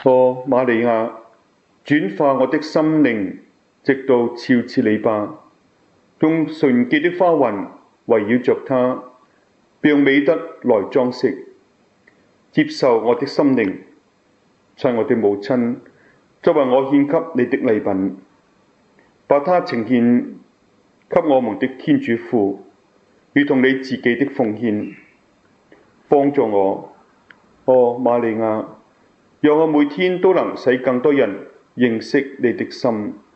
哦，瑪利亞，轉化我的心靈，直到肖次你吧，用純潔的花環圍繞着他，讓美德來裝飾。接受我的心靈，親愛的母親，作為我獻給你的禮品，把它呈獻給我們的天主父，如同你自己的奉獻。幫助我，哦瑪利亞，讓我每天都能使更多人認識你的心。